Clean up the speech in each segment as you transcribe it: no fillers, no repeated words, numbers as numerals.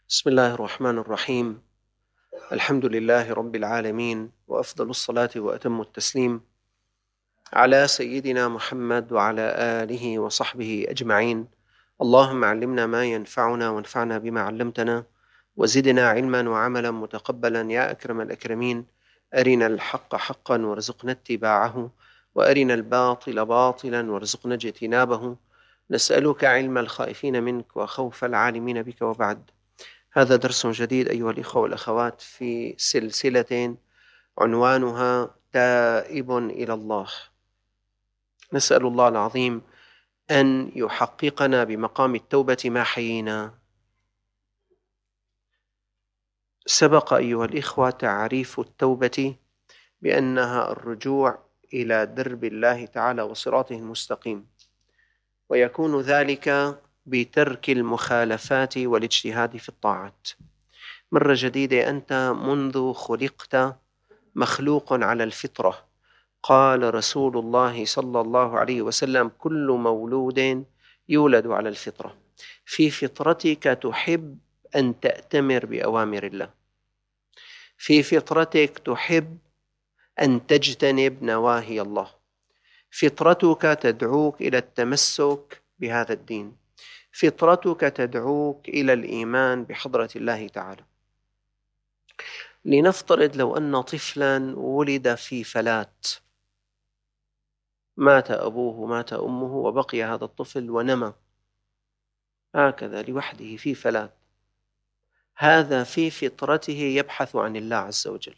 بسم الله الرحمن الرحيم. الحمد لله رب العالمين، وأفضل الصلاة وأتم التسليم على سيدنا محمد وعلى آله وصحبه أجمعين. اللهم علمنا ما ينفعنا وانفعنا بما علمتنا، وزدنا علما وعملا متقبلا يا أكرم الأكرمين. أرنا الحق حقا وارزقنا اتباعه، وأرنا الباطل باطلا وارزقنا اجتنابه. نسألك علم الخائفين منك وخوف العالمين بك، وبعد. هذا درس جديد أيها الإخوة والأخوات في سلسلة عنوانها تائب إلى الله. نسأل الله العظيم أن يحققنا بمقام التوبة ما حيينا. سبق أيها الإخوة تعريف التوبة بأنها الرجوع إلى درب الله تعالى وصراطه المستقيم، ويكون ذلك بترك المخالفات والاجتهاد في الطاعات. مرة جديدة، أنت منذ خلقت مخلوق على الفطرة. قال رسول الله صلى الله عليه وسلم: كل مولود يولد على الفطرة. في فطرتك تحب أن تأتمر بأوامر الله، في فطرتك تحب أن تجتنب نواهي الله، فطرتك تدعوك إلى التمسك بهذا الدين، فطرتك تدعوك إلى الإيمان بحضرة الله تعالى. لنفترض لو أن طفلا ولد في فلات، مات أبوه مات أمه وبقي هذا الطفل ونمى هكذا لوحده في فلات، هذا في فطرته يبحث عن الله عز وجل.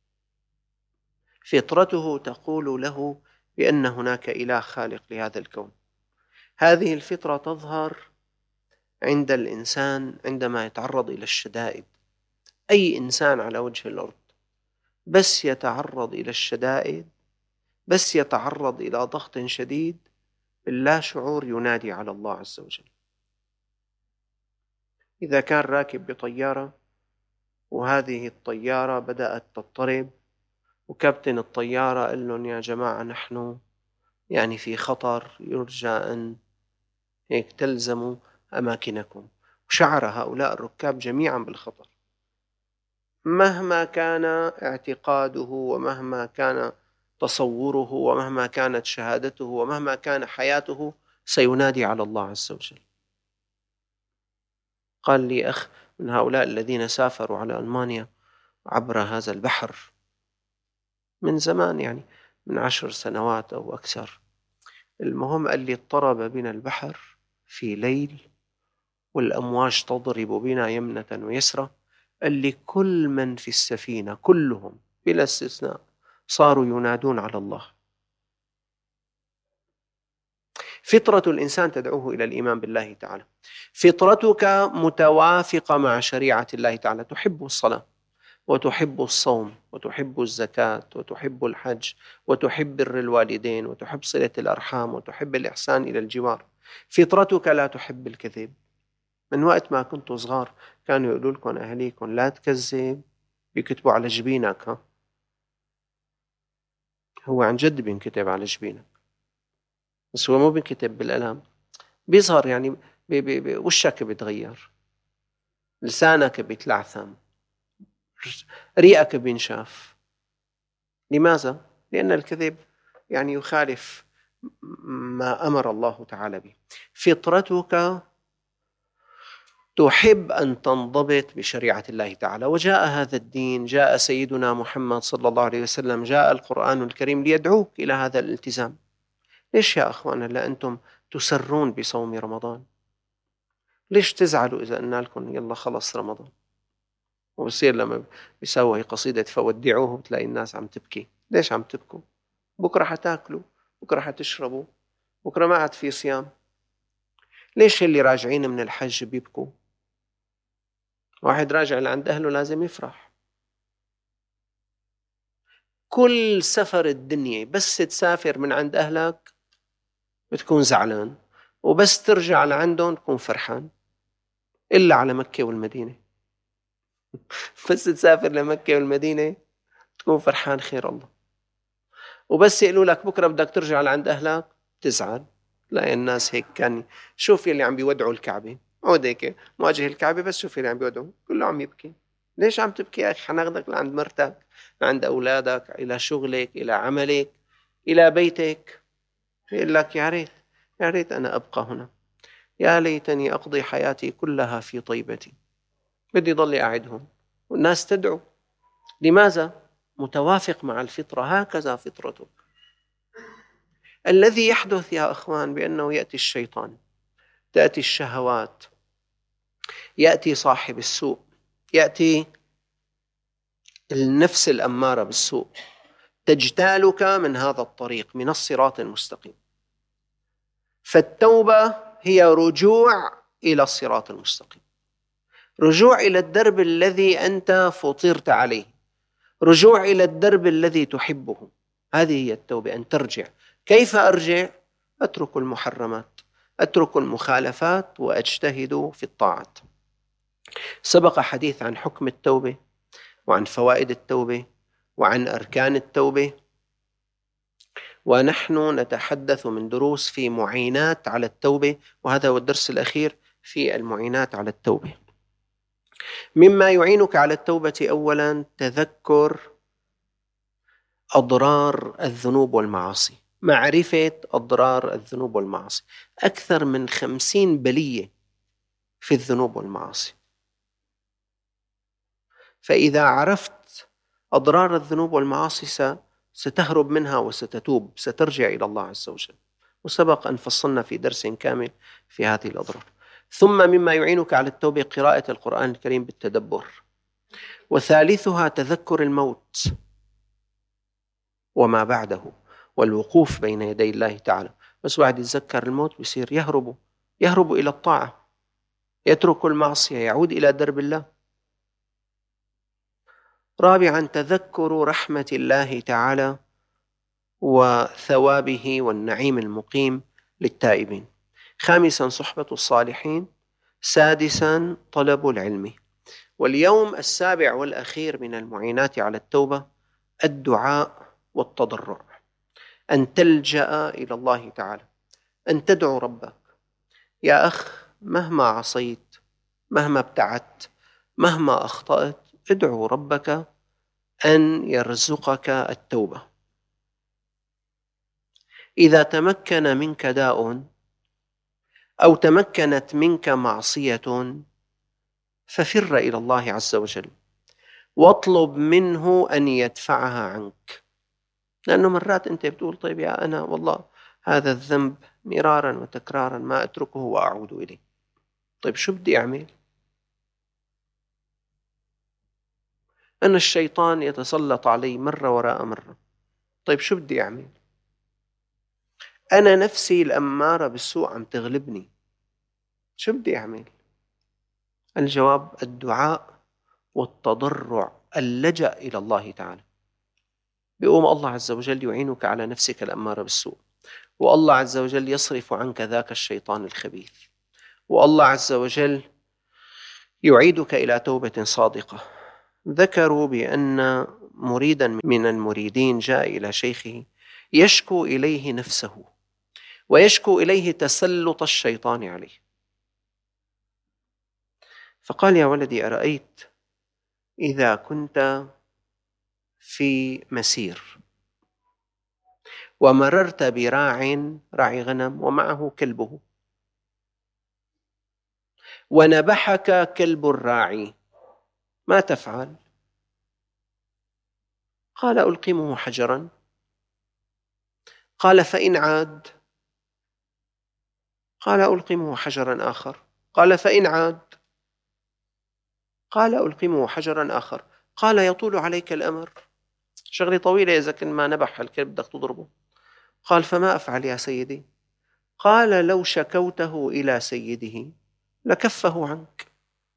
فطرته تقول له بأن هناك إله خالق لهذا الكون. هذه الفطرة تظهر عند الإنسان عندما يتعرض إلى الشدائد. أي إنسان على وجه الأرض بس يتعرض إلى الشدائد، بس يتعرض إلى ضغط شديد، باللا شعور ينادي على الله عز وجل. إذا كان راكب بطيارة وهذه الطيارة بدأت تضطرب، وكابتن الطيارة قال لهم: يا جماعة، نحن في خطر، يرجى أن هيك تلزموا أماكنكم. وشعر هؤلاء الركاب جميعا بالخطر، مهما كان اعتقاده ومهما كان تصوره ومهما كانت شهادته ومهما كان حياته، سينادي على الله عز وجل. قال لي أخ من هؤلاء الذين سافروا على ألمانيا عبر هذا البحر من زمان، من 10 سنوات أو أكثر. المهم قال لي: اضطرب بنا البحر في ليل والأمواج تضرب بنا يمنة ويسرى. قال لي: كل من في السفينة كلهم بلا استثناء صاروا ينادون على الله. فطرة الإنسان تدعوه إلى الإيمان بالله تعالى. فطرتك متوافقة مع شريعة الله تعالى، تحب الصلاة وتحب الصوم وتحب الزكاة وتحب الحج وتحب بر الوالدين وتحب صلة الأرحام وتحب الإحسان إلى الجوار. فطرتك لا تحب الكذب. من وقت ما كنتوا صغار كانوا يقولوا لكم أهليكم: لا تكذب، بيكتبوا على جبينك. هو عن جد بينكتب على جبينك، بس هو مو بينكتب بالقلم، بيظهر وشك بيتغير، لسانك بيتلعثم، ريقك بينشاف. لماذا؟ لأن الكذب يخالف ما أمر الله تعالى به. فطرتك تحب أن تنضبط بشريعة الله تعالى، وجاء هذا الدين، جاء سيدنا محمد صلى الله عليه وسلم، جاء القرآن الكريم ليدعوك إلى هذا الالتزام. ليش يا أخوانا لا أنتم تسرون بصوم رمضان؟ ليش تزعلوا إذا قلنا لكم يلا خلص رمضان؟ وبصير لما بيسوي قصيدة فودعوه بتلاقي الناس عم تبكي. ليش عم تبكوا؟ بكرة حتاكلوا، بكرة حتشربوا، بكرة ما عاد في صيام. ليش اللي راجعين من الحج بيبكوا؟ واحد راجع لعند أهله لازم يفرح. كل سفر الدنيا بس تسافر من عند أهلك بتكون زعلان، وبس ترجع لعندهم تكون فرحان، إلا على مكة والمدينة. بس تسافر لمكة والمدينة تكون فرحان خير الله، وبس يقولوا لك بكرة بدك ترجع لعند أهلك تزعل. لا، الناس هيك كان شوف يلي عم بيودعوا الكعبة، عود هيك مواجه الكعبة، بس شوفي اللي عم بيقعدوا كله عم يبكي. ليش عم تبكي يا أخي؟ حناخدك لعند مرتك، لعند أولادك، إلى شغلك، إلى عملك، إلى بيتك. يقول لك يا ريت، يا ريت أنا أبقى هنا، يا ليتني أقضي حياتي كلها في طيبتي، بدي ضلي قاعد هون. والناس تدعو. لماذا؟ متوافق مع الفطرة، هكذا فطرته. الذي يحدث يا أخوان بأنه يأتي الشيطان، تأتي الشهوات، يأتي صاحب السوء، يأتي النفس الأمارة بالسوء، تجتالك من هذا الطريق، من الصراط المستقيم. فالتوبة هي رجوع إلى الصراط المستقيم، رجوع إلى الدرب الذي أنت فطرت عليه، رجوع إلى الدرب الذي تحبه. هذه هي التوبة، أن ترجع. كيف أرجع؟ أترك المحرمات، أترك المخالفات، وأجتهد في الطاعات. سبق حديث عن حكم التوبة، وعن فوائد التوبة، وعن أركان التوبة، ونحن نتحدث من دروس في معينات على التوبة، وهذا هو الدرس الأخير في المعينات على التوبة. مما يعينك على التوبة أولا تذكر أضرار الذنوب والمعاصي، معرفة أضرار الذنوب والمعاصي. أكثر من 50 بلية في الذنوب والمعاصي. فإذا عرفت أضرار الذنوب والمعاصي ستهرب منها وستتوب، سترجع إلى الله عز وجل. وسبق أن فصلنا في درس كامل في هذه الأضرار. ثم مما يعينك على التوبة قراءة القرآن الكريم بالتدبر. وثالثها تذكر الموت وما بعده، والوقوف بين يدي الله تعالى. بس واحد يتذكر الموت بيصير يهرب إلى الطاعة، يترك المعصية، يعود إلى درب الله. رابعا تذكر رحمة الله تعالى وثوابه والنعيم المقيم للتائبين. خامسا صحبة الصالحين. سادسا طلب العلم. واليوم السابع والأخير من المعينات على التوبة الدعاء والتضرع، أن تلجأ إلى الله تعالى، أن تدعو ربك. يا أخ، مهما عصيت، مهما ابتعدت، مهما أخطأت، ادعو ربك أن يرزقك التوبة. إذا تمكن منك داء أو تمكنت منك معصية ففر إلى الله عز وجل، واطلب منه أن يدفعها عنك. لأنه مرات أنت بتقول طيب يا أنا والله هذا الذنب مرارا وتكرارا ما أتركه وأعود إليه، طيب شو بدي أعمل؟ أنا الشيطان يتسلط علي مرة وراء مرة، طيب شو بدي أعمل؟ أنا نفسي الأمارة بالسوء عم تغلبني، شو بدي أعمل؟ الجواب الدعاء والتضرع، اللجأ إلى الله تعالى. بيقوم الله عز وجل يعينك على نفسك الأمارة بالسوء، والله عز وجل يصرف عنك ذاك الشيطان الخبيث، والله عز وجل يعيدك إلى توبة صادقة. ذكروا بأن مريدا من المريدين جاء إلى شيخه يشكو إليه نفسه ويشكو إليه تسلط الشيطان عليه، فقال يا ولدي أرأيت إذا كنت في مسير ومررت راعي غنم ومعه كلبه، ونبحك كلب الراعي، ما تفعل؟ قال ألقمه حجرا. قال فإن عاد؟ قال ألقمه حجرا آخر. قال فإن عاد؟ قال ألقمه حجرا آخر. قال يطول عليك الأمر، شغلة طويلة إذا كن ما نبح الكلب بدك تضربه. قال فما أفعل يا سيدي؟ قال لو شكوته إلى سيده لكفه عنك.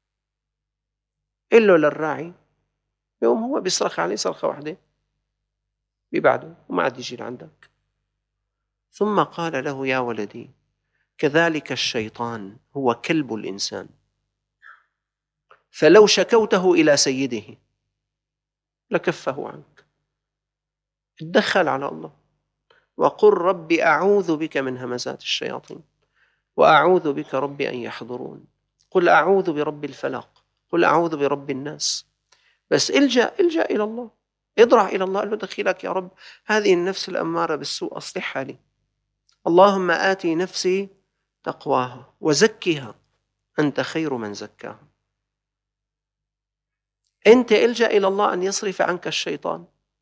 إلا للراعي يوم هو بيصرخ عليه صرخة واحدة بيبعده وما عاد يجي لعندك. ثم قال له يا ولدي كذلك الشيطان هو كلب الإنسان، فلو شكوته إلى سيده لكفه عنك. اتدخل على الله وقل ربي أعوذ بك من همزات الشياطين وأعوذ بك ربي أن يحضرون. قل أعوذ برب الفلق، قل أعوذ برب الناس. بس الجأ إلى الله، اضرع إلى الله، قل له دخيلك يا رب هذه النفس الأمارة بالسوء أصلحها لي. اللهم آتي نفسي تقواها وزكها أنت خير من زكاها. أنت الجأ إلى الله أن يصرف عنك الشيطان،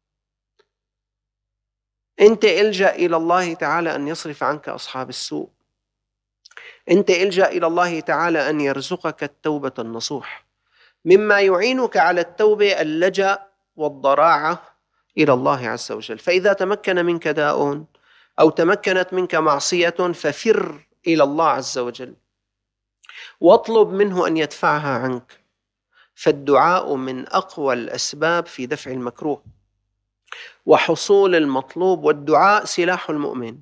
أنت الجأ إلى الله تعالى أن يصرف عنك أصحاب السوء، أنت الجأ إلى الله تعالى أن يرزقك التوبة النصوح. مما يعينك على التوبة اللجأ والضراعة إلى الله عز وجل. فإذا تمكن منك داء أو تمكنت منك معصية ففر إلى الله عز وجل واطلب منه أن يدفعها عنك. فالدعاء من أقوى الأسباب في دفع المكروه وحصول المطلوب، والدعاء سلاح المؤمن،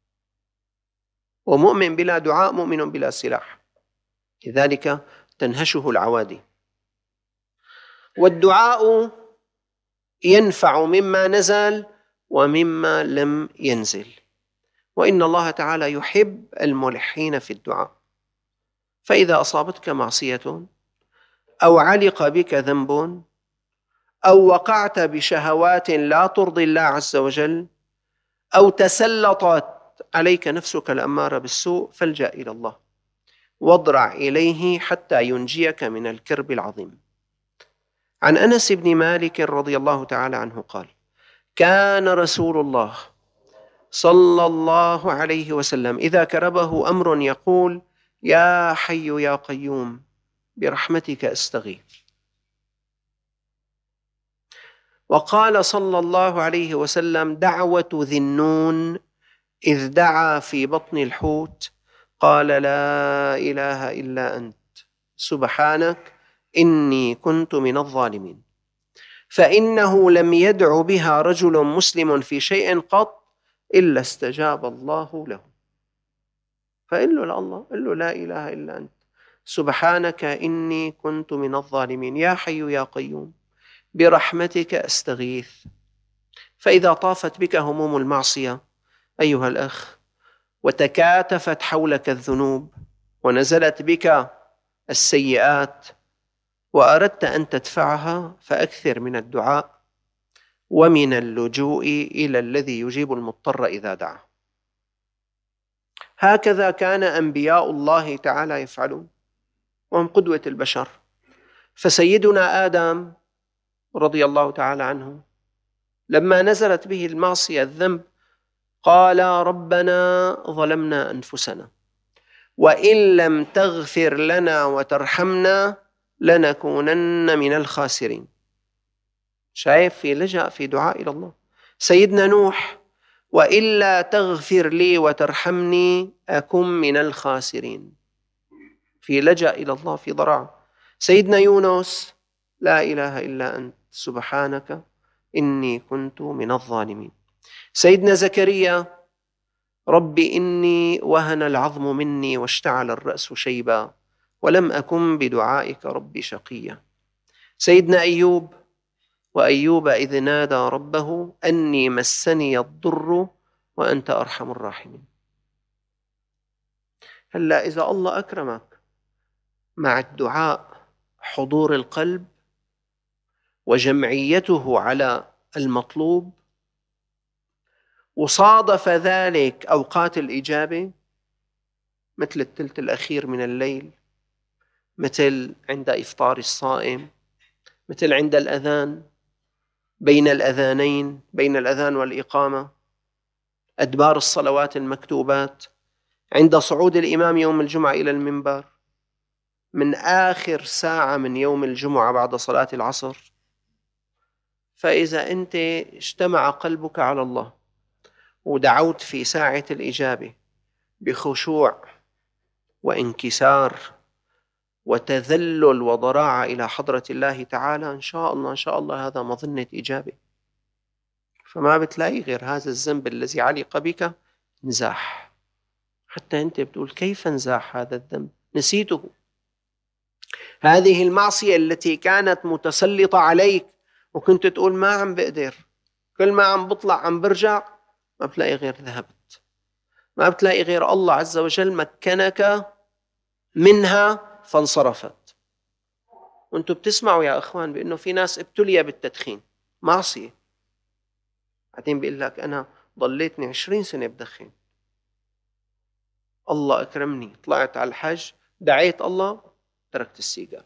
ومؤمن بلا دعاء مؤمن بلا سلاح، لذلك تنهشه العوادي. والدعاء ينفع مما نزل ومما لم ينزل، وإن الله تعالى يحب الملحين في الدعاء. فإذا أصابتك معصية أو علق بك ذنب أو وقعت بشهوات لا ترضي الله عز وجل أو تسلطت عليك نفسك الأمارة بالسوء، فالجأ إلى الله واضرع إليه حتى ينجيك من الكرب العظيم. عن أنس بن مالك رضي الله تعالى عنه قال: كان رسول الله صلى الله عليه وسلم إذا كربه أمر يقول: يا حي يا قيوم برحمتك أستغيث. وقال صلى الله عليه وسلم: دعوة ذي النون إذ دعا في بطن الحوت قال: لا إله إلا أنت سبحانك إني كنت من الظالمين. فإنه لم يدع بها رجل مسلم في شيء قط إلا استجاب الله له. فقل له لله، قل له: لا إله إلا أنت سبحانك إني كنت من الظالمين، يا حي يا قيوم برحمتك أستغيث. فإذا طافت بك هموم المعصية أيها الأخ وتكاتفت حولك الذنوب ونزلت بك السيئات وأردت أن تدفعها، فأكثر من الدعاء ومن اللجوء إلى الذي يجيب المضطر إذا دعا. هكذا كان أنبياء الله تعالى يفعلون، وهم قدوة البشر. فسيدنا آدم رضي الله تعالى عنه لما نزلت به المعصية الذنب قال: ربنا ظلمنا أنفسنا وإن لم تغفر لنا وترحمنا لنكونن من الخاسرين. شايف؟ في لجأ في دعاء إلى الله. سيدنا نوح: وإلا تغفر لي وترحمني أكن من الخاسرين، في لجأ إلى الله، في ضراعة. سيدنا يونس: لا إله إلا أنت سبحانك إني كنت من الظالمين. سيدنا زكريا: رب إني وهن العظم مني واشتعل الرأس شيبا ولم أكن بدعائك رب شقيا. سيدنا أيوب: وأيوب إذ نادى ربه أني مسني الضر وأنت أرحم الراحمين. هلا إذا الله أكرمك مع الدعاء حضور القلب وجمعيته على المطلوب، وصادف ذلك أوقات الإجابة مثل الثلث الأخير من الليل، مثل عند إفطار الصائم، مثل عند الأذان، بين الأذانين، بين الأذان والإقامة، أدبار الصلوات المكتوبات، عند صعود الإمام يوم الجمعة إلى المنبر، من آخر ساعة من يوم الجمعة بعد صلاة العصر. فإذا أنت اجتمع قلبك على الله ودعوت في ساعة الإجابة بخشوع وانكسار وتذلل وضراعة إلى حضرة الله تعالى، إن شاء الله هذا مظنة إجابة. فما بتلاقي غير هذا الذنب الذي علق بك نزاح، حتى أنت بتقول: كيف نزاح هذا الذنب؟ نسيته. هذه المعصية التي كانت متسلطة عليك وكنت تقول: ما عم بقدر، كل ما عم بطلع عم برجع، ما بتلاقي غير ذهبت، ما بتلاقي غير الله عز وجل مكنك منها فانصرفت. وانتم بتسمعوا يا أخوان بأنه في ناس ابتلي بالتدخين، معصية، بعدين بيقول لك أنا ضليتني 20 سنة بدخن، الله أكرمني طلعت على الحج دعيت الله تركت السيجار.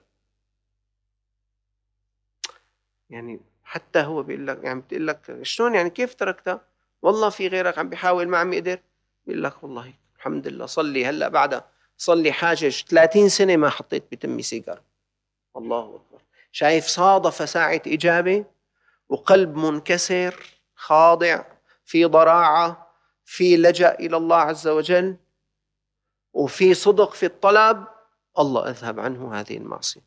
يعني حتى هو بيقول لك، يعني بتقول لك شلون يعني كيف تركتها؟ والله في غيرك عم بيحاول ما عم يقدر. بيقول لك والله الحمد لله صلي هلا بعدها صلي حاجج 30 سنة ما حطيت بتمي سيجار. الله أكبر. شايف صادف ساعة إجابة وقلب منكسر خاضع في ضراعة، في لجأ إلى الله عز وجل، وفي صدق في الطلب، الله أذهب عنه هذه المعصية.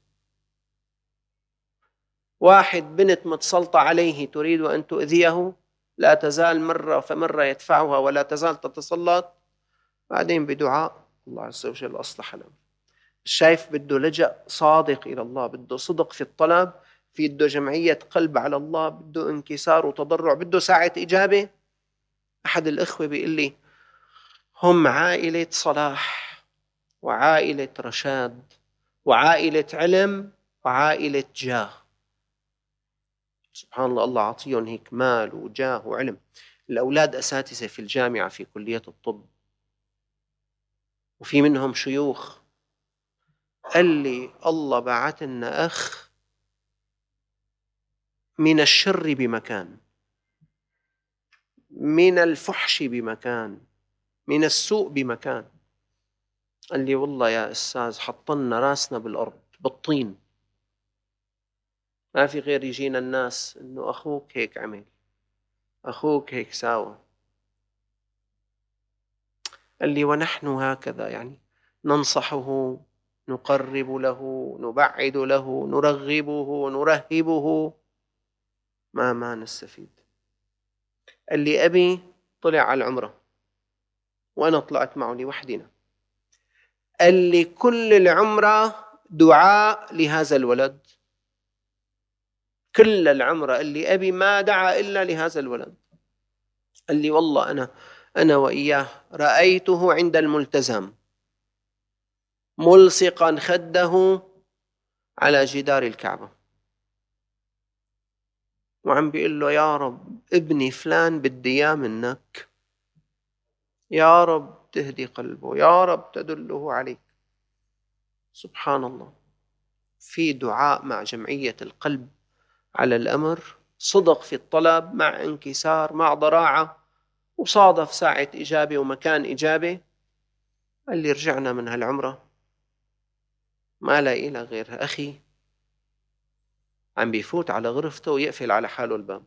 واحد بنت متسلطة عليه تريد أن تؤذيه، لا تزال مرة فمرة يدفعها ولا تزال تتسلط، بعدين بدعاء الله عز وجل أصلح له. شايف بده لجأ صادق إلى الله، بده صدق في الطلب، بده جمعية قلب على الله، بده انكسار وتضرع، بده ساعة إجابة. أحد الإخوة بيقول لي هم عائلة صلاح وعائلة رشاد وعائلة علم وعائلة جاه. سبحان الله، الله عطيهم هيك مال وجاه وعلم. الأولاد أساتذة في الجامعة في كلية الطب، وفي منهم شيوخ. قال لي الله بعث لنا أخ من الشر بمكان، من الفحش بمكان، من السوء بمكان. قال لي والله يا أستاذ حطلنا راسنا بالأرض بالطين، ما في غير يجينا الناس إنه أخوك هيك عمل، أخوك هيك ساوى. قال لي ونحن هكذا، يعني ننصحه، نقرب له، نبعد له، نرغبه، نرهبه، ما نستفيد. قال لي أبي طلع على العمرة وأنا طلعت معه لوحدنا، قال لي كل العمرة دعاء لهذا الولد، كل العمرة قال لي أبي ما دعا إلا لهذا الولد. قال لي والله أنا وإياه رأيته عند الملتزم ملصقا خده على جدار الكعبة وعم بيقول له يا رب ابني فلان بدي إياه منك، يا رب تهدي قلبه، يا رب تدله عليك. سبحان الله، في دعاء مع جمعية القلب على الأمر، صدق في الطلب مع انكسار مع ضراعة، وصادف ساعة إجابة ومكان إجابة. اللي رجعنا من هالعمرة ما لا إله غير أخي عم بيفوت على غرفته ويقفل على حاله الباب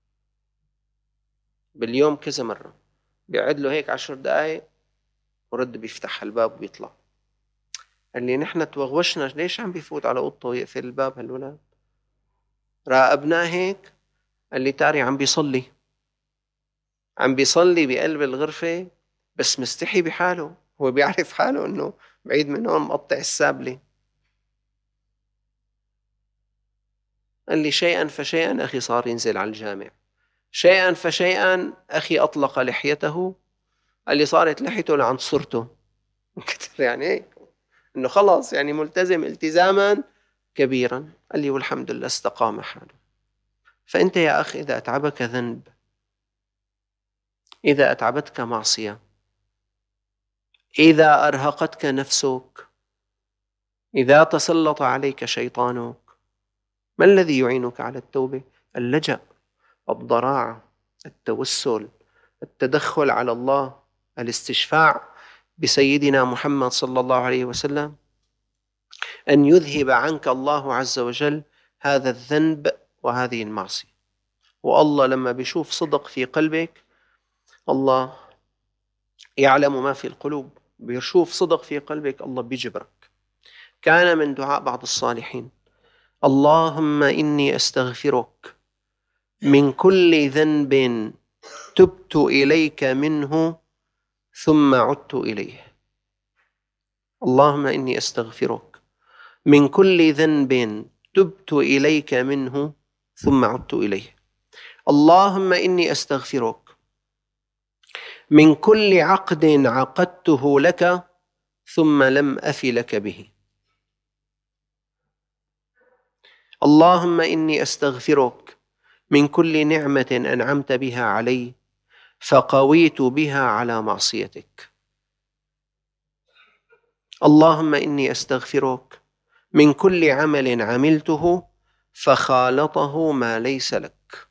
باليوم كذا مرة، بيقعد له هيك 10 دقايق ورد بيفتح الباب وبيطلع. قال لي نحن توغوشنا ليش عم بيفوت على أوضته ويقفل الباب هالولد؟ راقبناه هيك. قال لي تاري عم بيصلي، عم بيصلي بقلب الغرفة بس مستحي بحاله، هو بيعرف حاله انه بعيد من هون مقطع السابلة. قال لي شيئا فشيئا أخي صار ينزل على الجامع، شيئا فشيئا أخي أطلق لحيته. قال لي صارت لحيته لعند صرته كتر، يعني هيك انه خلص يعني ملتزم التزاما كبيرا. قال لي والحمد لله استقام حاله. فأنت يا أخي إذا أتعبك ذنب، إذا أتعبتك معصية، إذا أرهقتك نفسك، إذا تسلط عليك شيطانك، ما الذي يعينك على التوبة؟ اللجأ، الضراعة، التوسل، التدخل على الله، الاستشفاع بسيدنا محمد صلى الله عليه وسلم، أن يذهب عنك الله عز وجل هذا الذنب وهذه المعصية. والله لما بيشوف صدق في قلبك، الله يعلم ما في القلوب، بيشوف صدق في قلبك الله بيجبرك. كان من دعاء بعض الصالحين اللهم إني أستغفرك من كل ذنب تبت إليك منه ثم عدت إليه. اللهم إني أستغفرك من كل ذنب تبت إليك منه ثم عدت إليه. اللهم إني أستغفرك من كل عقد عقدته لك ثم لم أف لك به. اللهم إني أستغفرك من كل نعمة أنعمت بها علي فقويت بها على معصيتك. اللهم إني أستغفرك من كل عمل عملته فخالطه ما ليس لك.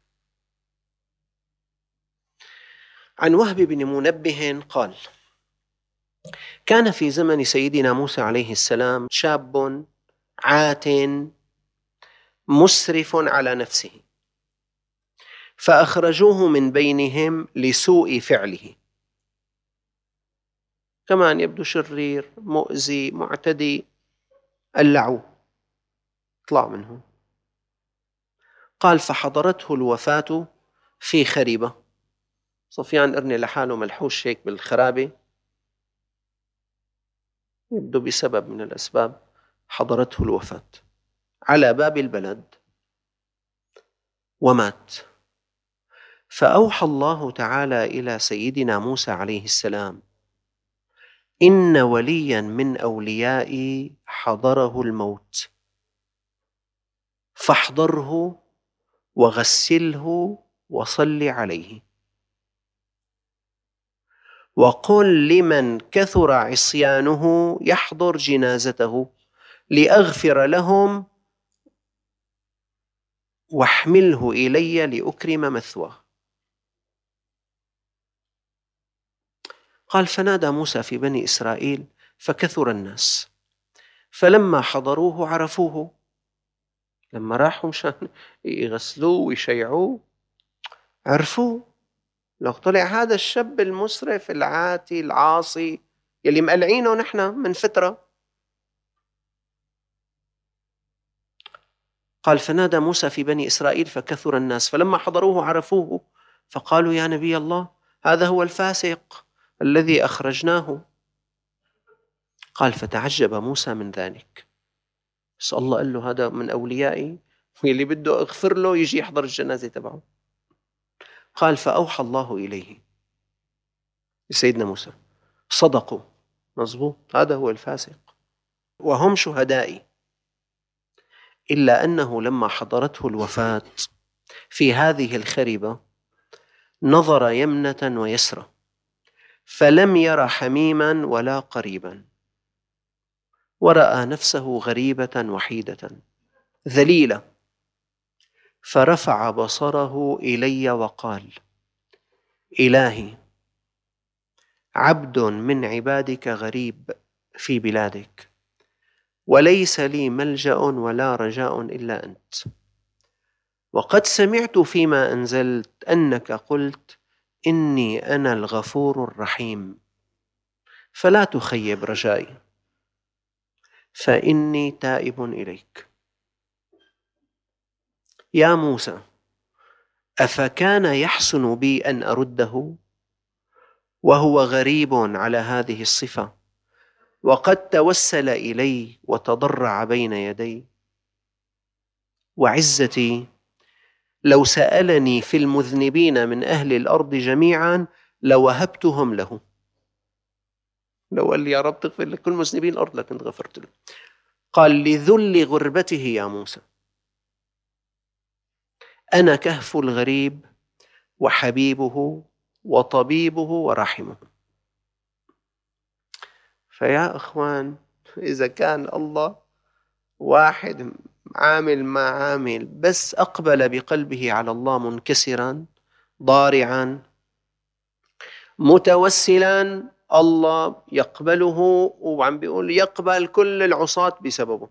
عن وهب بن منبه قال: كان في زمن سيدنا موسى عليه السلام شاب عات مسرف على نفسه، فأخرجوه من بينهم لسوء فعله، كمان يبدو شرير مؤذي معتدي، قلعوه، اطلع منه. قال: فحضرته الوفاة في خريبة، صفيان قرني لحاله ملحوش هيك بالخرابة، يبدو بسبب من الأسباب حضرته الوفاة على باب البلد ومات. فأوحى الله تعالى إلى سيدنا موسى عليه السلام: إن وليا من أوليائي حضره الموت، فاحضره وغسله وصل عليه، وقل لمن كثر عصيانه يحضر جنازته لأغفر لهم واحمله إلي لأكرم مثواه. قال: فنادى موسى في بني إسرائيل فكثر الناس، فلما حضروه عرفوه، لما راحوا مشان يغسلوه ويشيعوه عرفوه، لو طلع هذا الشاب المسرف العاتي العاصي يلي مقلعينه نحن من فترة. قال: فنادى موسى في بني إسرائيل فكثر الناس، فلما حضروه عرفوه، فقالوا: يا نبي الله، هذا هو الفاسق الذي أخرجناه. قال: فتعجب موسى من ذلك، بس الله قال له هذا من أوليائي، واللي بده أغفر له يجي يحضر الجنازة تبعه. قال: فأوحى الله إليه، سيدنا موسى: صدقوا، مظبوط، هذا هو الفاسق وهم شهدائي. إلا أنه لما حضرته الوفاة في هذه الخربة نظر يمنة ويسرى، فلم ير حميما ولا قريبا، ورأى نفسه غريبة وحيدة ذليلة، فرفع بصره إلي وقال: إلهي، عبد من عبادك غريب في بلادك، وليس لي ملجأ ولا رجاء إلا أنت، وقد سمعت فيما أنزلت أنك قلت: إني أنا الغفور الرحيم، فلا تخيب رجائي، فإني تائب إليك. يا موسى، أفكان يحسن بي أن أرده وهو غريب على هذه الصفة، وقد توسل إلي وتضرع بين يدي؟ وعزتي لو سألني في المذنبين من أهل الأرض جميعا لوهبتهم له، لو قال لي يا رب تغفر لكل مذنبين الأرض لكنت غفرت له. قال: لذل غربته يا موسى أنا كهف الغريب وحبيبه وطبيبه ورحمه. فيا أخوان، إذا كان الله واحد عامل ما عامل، بس أقبل بقلبه على الله منكسرا ضارعا متوسلا، الله يقبله، وعم بيقول يقبل كل العصاة بسببه.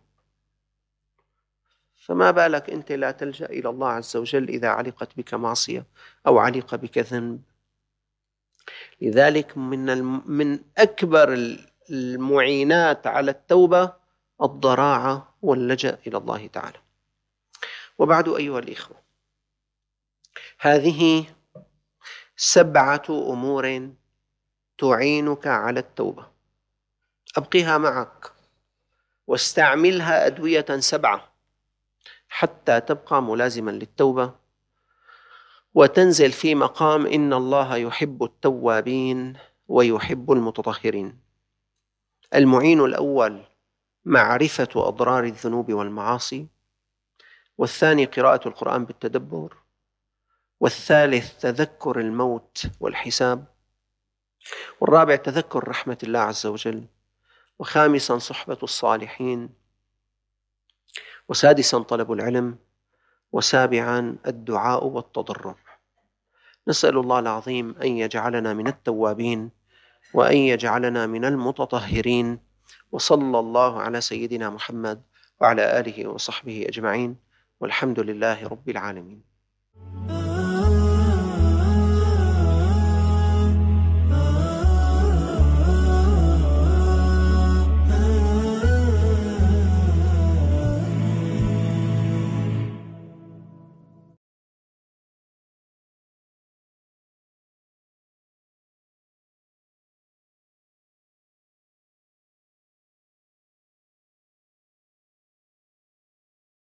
فما بالك أنت لا تلجأ إلى الله عز وجل إذا علقت بك معصية أو علق بك ذنب. لذلك من أكبر المعينات على التوبة الضراعة واللجأ إلى الله تعالى. وبعد أيها الإخوة، هذه 7 أمور تعينك على التوبة، أبقيها معك واستعملها أدوية 7 حتى تبقى ملازما للتوبة وتنزل في مقام إن الله يحب التوابين ويحب المتطهرين. المعين الأول معرفة أضرار الذنوب والمعاصي، والثاني قراءة القرآن بالتدبر، والثالث تذكر الموت والحساب، والرابع تذكر رحمة الله عز وجل، وخامسا صحبة الصالحين، وسادسا طلب العلم، وسابعا الدعاء والتضرع. نسأل الله العظيم أن يجعلنا من التوابين وأن يجعلنا من المتطهرين، وصلى الله على سيدنا محمد وعلى آله وصحبه أجمعين، والحمد لله رب العالمين.